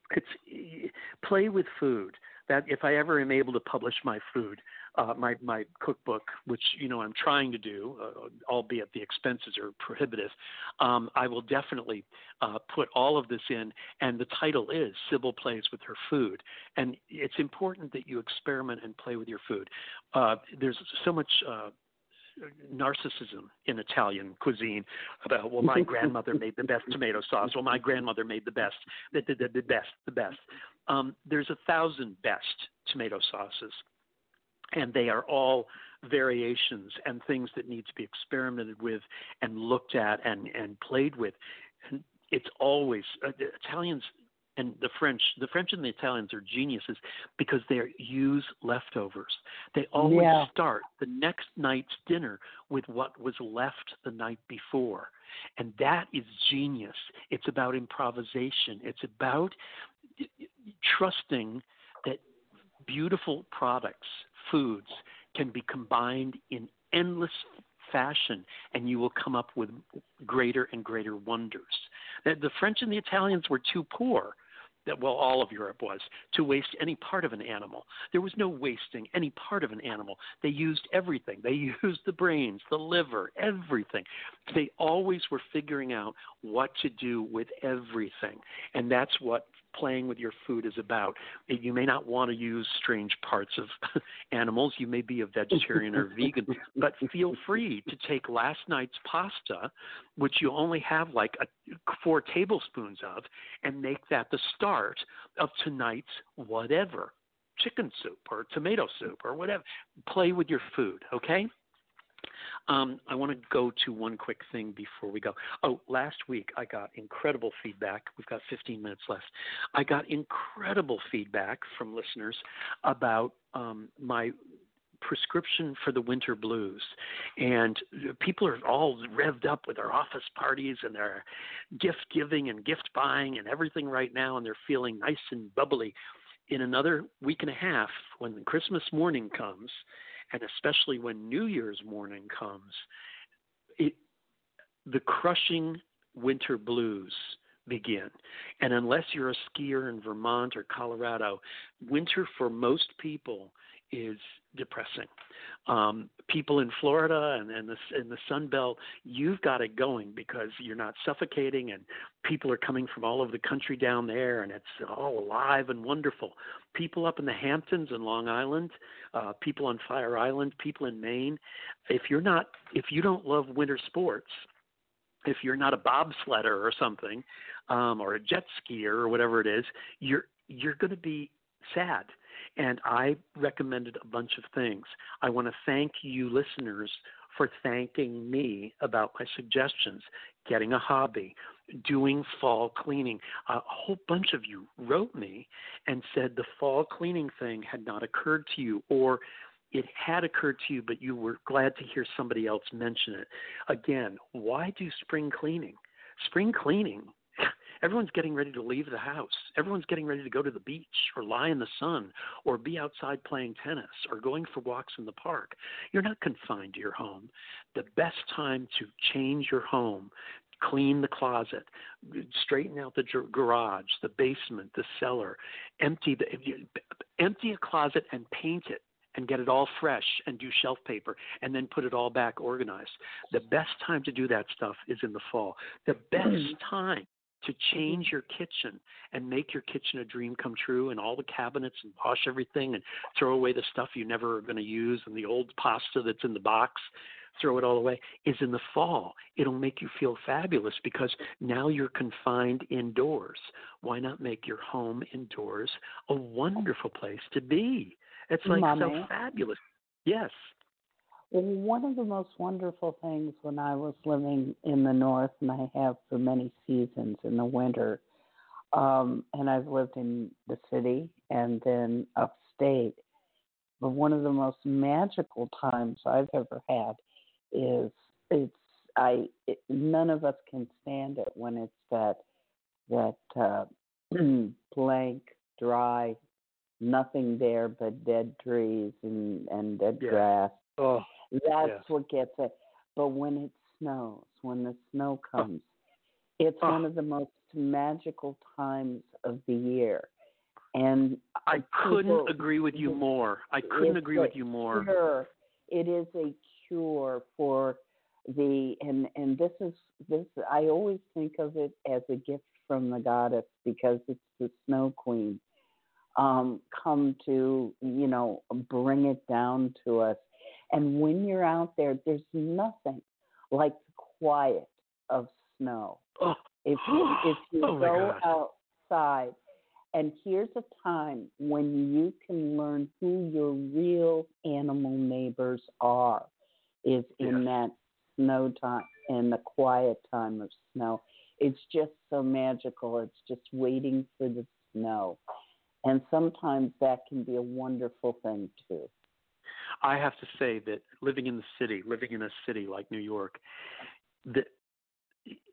It's play with food. That if I ever am able to publish my food, uh, my my cookbook, which you know I'm trying to do, uh, albeit the expenses are prohibitive, um, I will definitely uh, put all of this in. And the title is Sybil Plays with Her Food. And it's important that you experiment and play with your food. Uh, there's so much Uh, narcissism in Italian cuisine about, well, my grandmother made the best tomato sauce. Well, my grandmother made the best, the, the, the, the best, the best. Um, there's a thousand best tomato sauces, and they are all variations and things that need to be experimented with and looked at and, and played with. And it's always uh, the Italians and the French, the French and the Italians are geniuses because they use leftovers. They always yeah. start the next night's dinner with what was left the night before. And that is genius. It's about improvisation. It's about trusting that beautiful products, foods, can be combined in endless fashion, and you will come up with greater and greater wonders. The French and the Italians were too poor, that well, all of Europe was, to waste any part of an animal. There was no wasting any part of an animal. They used everything. They used the brains, the liver, everything. They always were figuring out what to do with everything, and that's what playing with your food is about. You may not want to use strange parts of animals. You may be a vegetarian or vegan, but feel free to take last night's pasta, which you only have like a, four tablespoons of, and make that the start of tonight's whatever, chicken soup or tomato soup or whatever. Play with your food, okay? Um, I want to go to one quick thing before we go. Oh, last week I got incredible feedback. We've got fifteen minutes left. I got incredible feedback from listeners about um, my prescription for the winter blues. And people are all revved up with their office parties and their gift giving and gift buying and everything right now, and they're feeling nice and bubbly. In another week and a half, when Christmas morning comes, and especially when New Year's morning comes, it, the crushing winter blues begin. And unless you're a skier in Vermont or Colorado, winter for most people is depressing. Um, people in Florida and, and the, in the Sun Belt, you've got it going because you're not suffocating, and people are coming from all over the country down there, and it's all alive and wonderful. People up in the Hamptons and Long Island, uh, people on Fire Island, people in Maine. If you're not, if you don't love winter sports, if you're not a bobsledder or something, um, or a jet skier or whatever it is, you're you're going to be sad. And I recommended a bunch of things. I want to thank you listeners for thanking me about my suggestions, getting a hobby, doing fall cleaning. A whole bunch of you wrote me and said the fall cleaning thing had not occurred to you, or it had occurred to you, but you were glad to hear somebody else mention it. Again, why do spring cleaning? Spring cleaning, everyone's getting ready to leave the house. Everyone's getting ready to go to the beach or lie in the sun or be outside playing tennis or going for walks in the park. You're not confined to your home. The best time to change your home, clean the closet, straighten out the garage, the basement, the cellar, empty the empty a closet and paint it and get it all fresh and do shelf paper and then put it all back organized. The best time to do that stuff is in the fall. The best time to change your kitchen and make your kitchen a dream come true, and all the cabinets, and wash everything and throw away the stuff you never are going to use, and the old pasta that's in the box, throw it all away, is in the fall. It'll make you feel fabulous because now you're confined indoors. Why not make your home indoors a wonderful place to be? It's like Mommy. so fabulous. Yes. Well, one of the most wonderful things when I was living in the north, and I have for many seasons in the winter, um, and I've lived in the city and then upstate, but one of the most magical times I've ever had is it's I it, none of us can stand it when it's that that uh, blank, dry, nothing there but dead trees and, and dead Yeah. grass. Oh, That's yes. what gets it. But when it snows, when the snow comes, it's Oh. one of the most magical times of the year. And I couldn't people, agree with you more. I couldn't it's agree a with you more. Cure. It is a cure for the and and this is this. I always think of it as a gift from the goddess because it's the Snow Queen. Um, come to, you know, bring it down to us. And when you're out there, there's nothing like the quiet of snow. Oh. If you, if you Oh, my go God. outside, and here's a time when you can learn who your real animal neighbors are, is in Yes. that snow time, in the quiet time of snow. It's just so magical. It's just waiting for the snow. And sometimes that can be a wonderful thing, too. I have to say that living in the city, living in a city like New York, that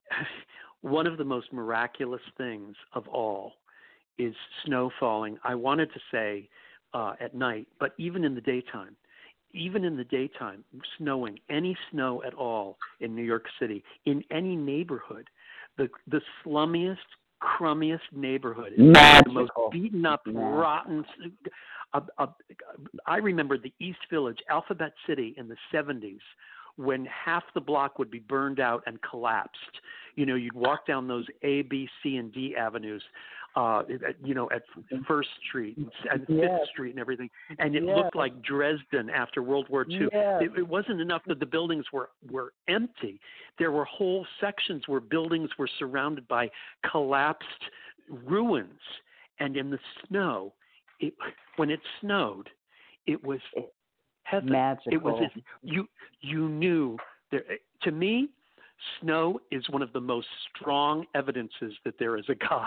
one of the most miraculous things of all is snow falling. I wanted to say uh, at night, but even in the daytime, even in the daytime, snowing, any snow at all in New York City, in any neighborhood, the the slummiest, crummiest neighborhood, the most beaten up, yeah. rotten. Uh, uh, I remember the East Village, Alphabet City in the seventies, when half the block would be burned out and collapsed. You know, you'd walk down those A, B, C, and D avenues, uh, you know, at First Street and Fifth yes. Street and everything, and it yes. looked like Dresden after World War Two. Yes. It, it wasn't enough that the buildings were, were empty. There were whole sections where buildings were surrounded by collapsed ruins. And in the snow, it, when it snowed, it was heaven. Magical. It was you. You knew there. To me, snow is one of the most strong evidences that there is a God.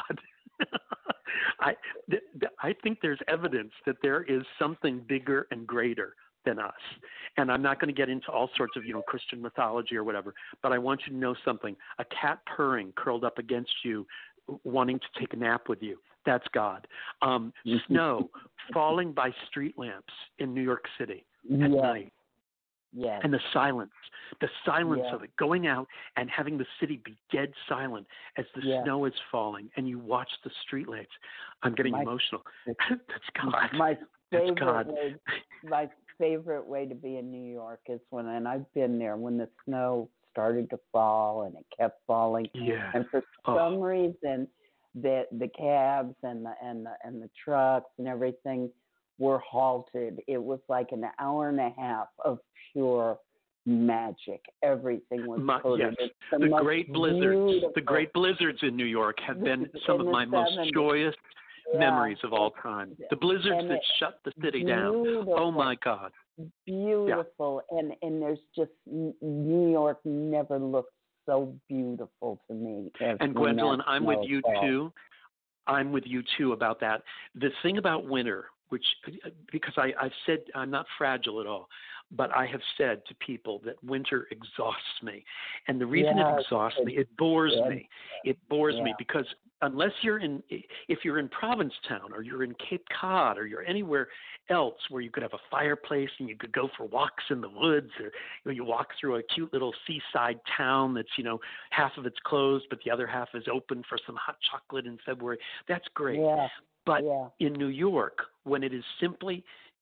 I, th- th- I think there's evidence that there is something bigger and greater than us. And I'm not going to get into all sorts of, you know, Christian mythology or whatever, but I want you to know something. A cat purring curled up against you, wanting to take a nap with you. That's God. Um, snow falling by street lamps in New York City at yes. night. Yes. And the silence, the silence yeah. of it, going out and having the city be dead silent as the yeah. snow is falling and you watch the street lights. I'm getting my, emotional. That's God. My favorite That's God. way, my favorite way to be in New York is when, and I've been there, when the snow started to fall and it kept falling. Yeah. And for oh. some reason, the the cabs and the and the and the trucks and everything were halted. It was like an hour and a half of pure magic. Everything was my, coated. yes. The, the great blizzards, beautiful. the great blizzards in New York have been some of my most joyous yeah. memories of all time. The blizzards and that shut the city beautiful. down. Oh my God. Beautiful. Yeah. And and there's just, New York never looked so beautiful to me. And Gwendolyn, I'm with you fall. too. I'm with you too about that. The thing about winter, which, because I, I've said I'm not fragile at all, but I have said to people that winter exhausts me. And the reason yeah, it exhausts me, it bores yeah. me. It bores yeah. me because unless you're in, if you're in Provincetown or you're in Cape Cod or you're anywhere else where you could have a fireplace and you could go for walks in the woods, or you know, you walk through a cute little seaside town that's, you know, half of it's closed, but the other half is open for some hot chocolate in February. That's great. Yeah. But yeah. in New York, when it is simply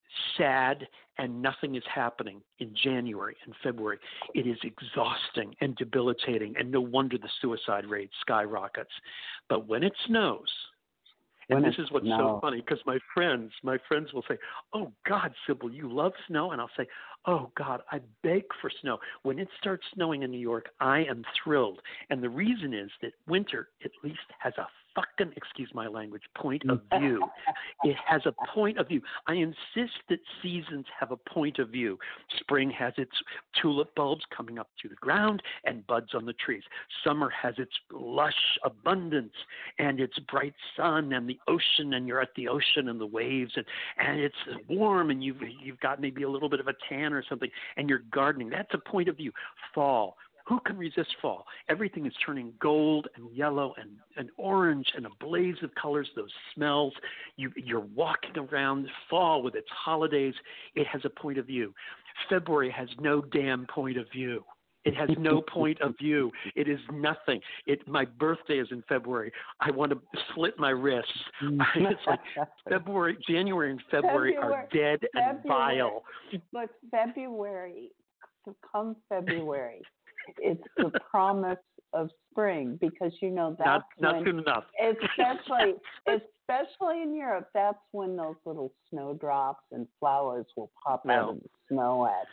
sad and nothing is happening in January and February, it is exhausting and debilitating, and no wonder the suicide rate skyrockets. But when it snows, and when this is what's snow. so funny, because my friends, my friends will say, "Oh God, Sybil, you love snow," and I'll say, "Oh God, I beg for snow." When it starts snowing in New York, I am thrilled, and the reason is that winter at least has a fucking, excuse my language, point of view. It has a point of view. I insist that seasons have a point of view. Spring has its tulip bulbs coming up through the ground and buds on the trees. Summer has its lush abundance and its bright sun and the ocean, and you're at the ocean and the waves, and, and it's warm, and you've, you've got maybe a little bit of a tan or something, and you're gardening. That's a point of view. Fall. Who can resist fall? Everything is turning gold and yellow and, and orange and a blaze of colors, those smells. You, you're walking around fall with its holidays. It has a point of view. February has no damn point of view. It has no point of view. It is nothing. It, my birthday is in February. I want to slit my wrists. It's like February, January and February, February are dead and February. vile. But February, come February, it's the promise of spring, because you know that's not, not when, soon enough. especially especially in Europe, that's when those little snowdrops and flowers will pop well, out of the snow at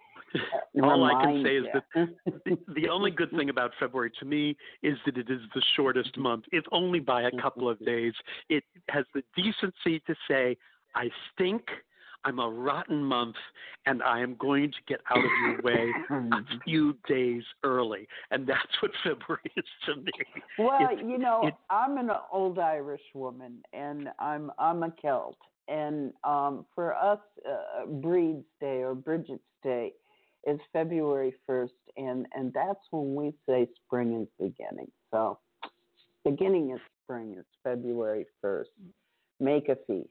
you. All I can say you. is that the, the only good thing about February to me is that it is the shortest month. It's only by a couple of days. It has the decency to say, I stink, I'm a rotten month, and I am going to get out of your way a few days early. And that's what February is to me. Well, it's, you know, it, I'm an old Irish woman, and I'm I'm a Celt. And um, for us, uh, Breed's Day or Bridget's Day is February first, and, and that's when we say spring is beginning. So beginning is spring. It's February first. Make a feast.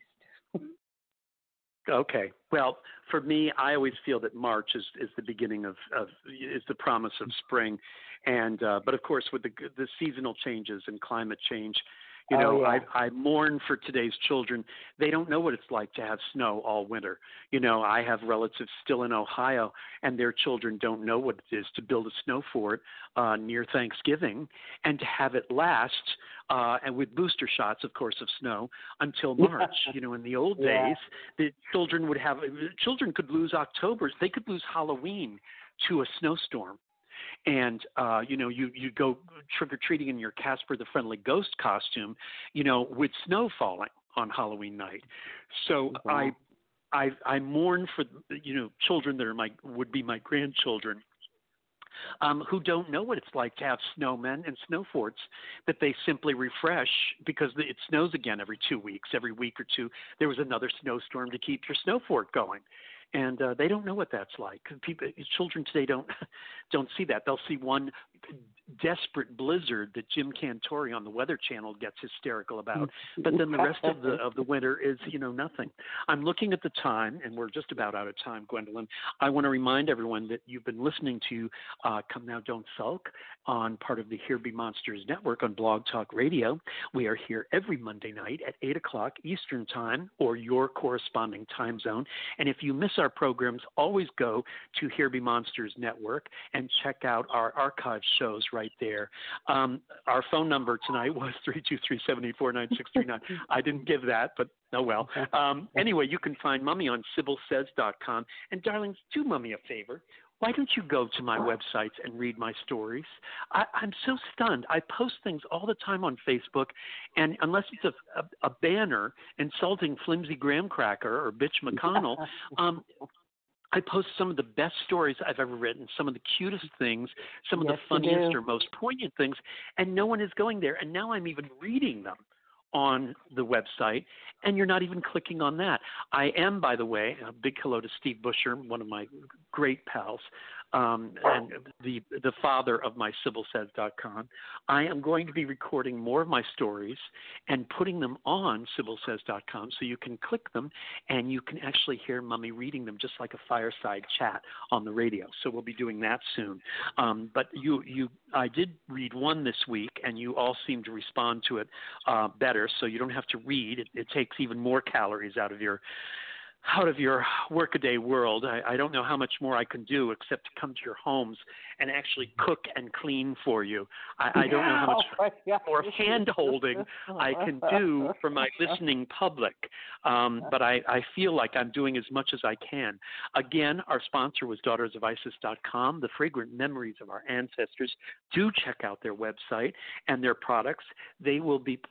Okay. Well, for me, I always feel that March is, is the beginning of, of is the promise of spring, and uh, but of course with the the seasonal changes and climate change, you know, oh, yeah. I I mourn for today's children. They don't know what it's like to have snow all winter. You know, I have relatives still in Ohio, and their children don't know what it is to build a snow fort uh, near Thanksgiving and to have it last. Uh, and with booster shots, of course, of snow until March. You know, in the old Yeah. days, the children would have children could lose October. They could lose Halloween to a snowstorm. And, uh, you know, you, you go trick-or-treating in your Casper the Friendly Ghost costume, you know, with snow falling on Halloween night. So Wow. I, I, I mourn for, you know, children that are my, would be my grandchildren, um, who don't know what it's like to have snowmen and snow forts that they simply refresh because it snows again every two weeks, every week or two. There was another snowstorm to keep your snow fort going. And uh, they don't know what that's like. People, children today don't don't see that. They'll see one desperate blizzard that Jim Cantori on the Weather Channel gets hysterical about, but then the rest of the of the winter is, you know, nothing. I'm looking at the time, and we're just about out of time, Gwendolyn. I want to remind everyone that you've been listening to uh, Come Now, Don't Sulk on part of the Here Be Monsters Network on Blog Talk Radio. We are here every Monday night at eight o'clock Eastern Time or your corresponding time zone. And if you miss our programs, always go to Here Be Monsters Network and check out our archive shows right there. Um, our phone number tonight was three two three, seven eight four, nine six three nine. I didn't give that, but oh well. Um, anyway, you can find Mummy on Sybil Says dot com. And darlings, do Mummy a favor. Why don't you go to my websites and read my stories? I, I'm so stunned. I post things all the time on Facebook, and unless it's a, a, a banner insulting Flimsy Graham Cracker or Bitch McConnell, um, I post some of the best stories I've ever written, some of the cutest things, some of Yes, the funniest you do. or most poignant things, and no one is going there. And now I'm even reading them on the website, and you're not even clicking on that. I am, by the way, a big hello to Steve Busher, one of my great pals, um, and the the father of my Sybil Says dot com. I am going to be recording more of my stories and putting them on Sybil Says dot com so you can click them and you can actually hear Mummy reading them just like a fireside chat on the radio. So we'll be doing that soon. Um, but you, you, I did read one this week, and you all seem to respond to it uh, better, so you don't have to read. It, it takes even more calories out of your out of your workaday world. I, I don't know how much more I can do except to come to your homes and actually cook and clean for you. I, I don't know how much Oh my God. more hand-holding I can do for my listening public, um, but I, I feel like I'm doing as much as I can. Again, our sponsor was daughters of isis dot com, the fragrant memories of our ancestors. Do check out their website and their products. They will be...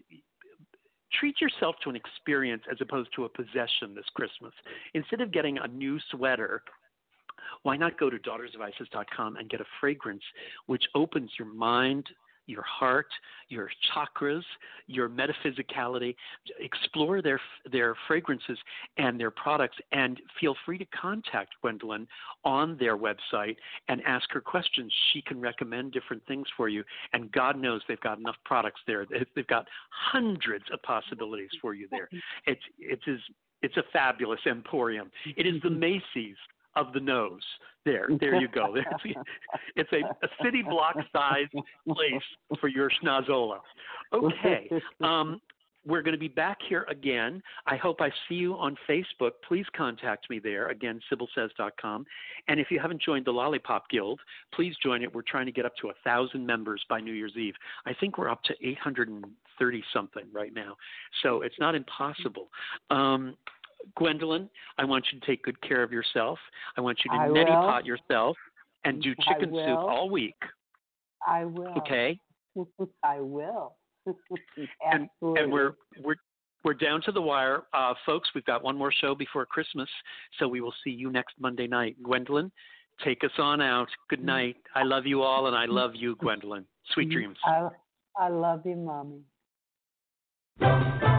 Treat yourself to an experience as opposed to a possession this Christmas. Instead of getting a new sweater, why not go to daughters of isis dot com and get a fragrance which opens your mind, your heart, your chakras, your metaphysicality. Explore their their fragrances and their products, and feel free to contact Gwendolyn on their website and ask her questions. She can recommend different things for you, and God knows they've got enough products there. They've got hundreds of possibilities for you there. It's it's it's a fabulous emporium. It is the Macy's of the nose. There, there you go. It's a, a city block-sized place for your schnozola. Okay, um, we're going to be back here again. I hope I see you on Facebook. Please contact me there. Again, Sybil Says dot com. And if you haven't joined the Lollipop Guild, please join it. We're trying to get up to one thousand members by New Year's Eve. I think we're up to eight hundred thirty-something right now. So it's not impossible. Um, Gwendolyn, I want you to take good care of yourself. I want you to I neti will. pot yourself and do chicken I soup will. all week. I will. Okay? I will. And, Absolutely. and we're we're we're down to the wire, uh, folks. We've got one more show before Christmas, so we will see you next Monday night. Gwendolyn, take us on out. Good night. I love you all, and I love you, Gwendolyn. Sweet dreams. I, I love you, Mommy.